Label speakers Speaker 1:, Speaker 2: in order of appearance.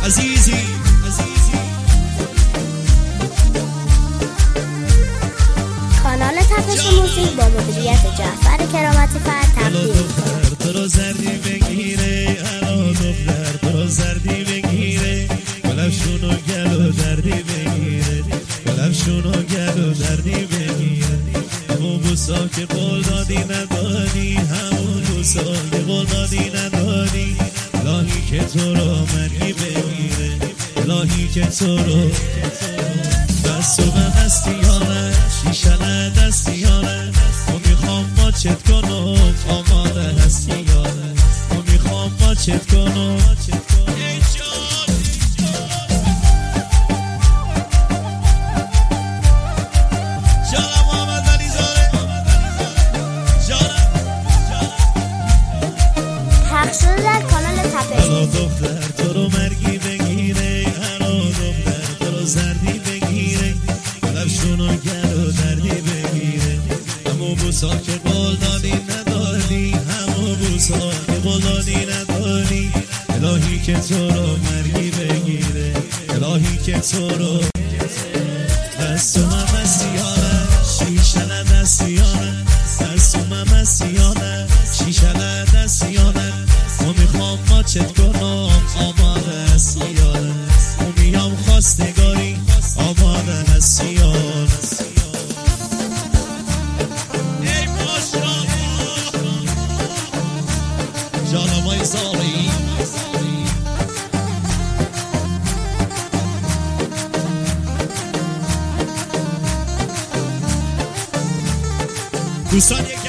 Speaker 1: عزیزی
Speaker 2: کانال تپش موزیک با مدیریت جعفر کرامتی فرد تقدیم
Speaker 1: دختر تو رو زردی بگیره، الان دختر تو رو زردی بگیره، گلفشون و گل و دردی بگیره، گلفشون و گل و دردی بگیره. همون بوسا که قول دادی نداری، همون بوسا که قول دادی نداری، الهی که تو رو مرگی بگیره، الهی که تو رو دست و به دستیانه، شیشنه دستیانه، و میخوام ماچت کنم آماده هستی یانه، و میخوام ماچت کنم. جانم محمد علی زاره، جانم
Speaker 2: حق شده در کانال تپش
Speaker 1: الان
Speaker 2: موزیک.
Speaker 1: دختر تو رو مرگی بگیره، الان دختر تو رو زردی بگیره، گلفشون و گل و دردی بگیره. همون بوسا که قول دادی نداری، همون بوسا که قول دادی نداری، الهی که تو رو مرگی بگیره، الهی که تو رو دست و ممسیانه، شیشنه دستیانه، دست و ممسیانه، شیشنه دستیانه، و میخوام ماچت کنم آماده هستی یانه، و میام خواستگاری آماده هستی یانه. ای ماشاءالله جانمای زاری دوستان،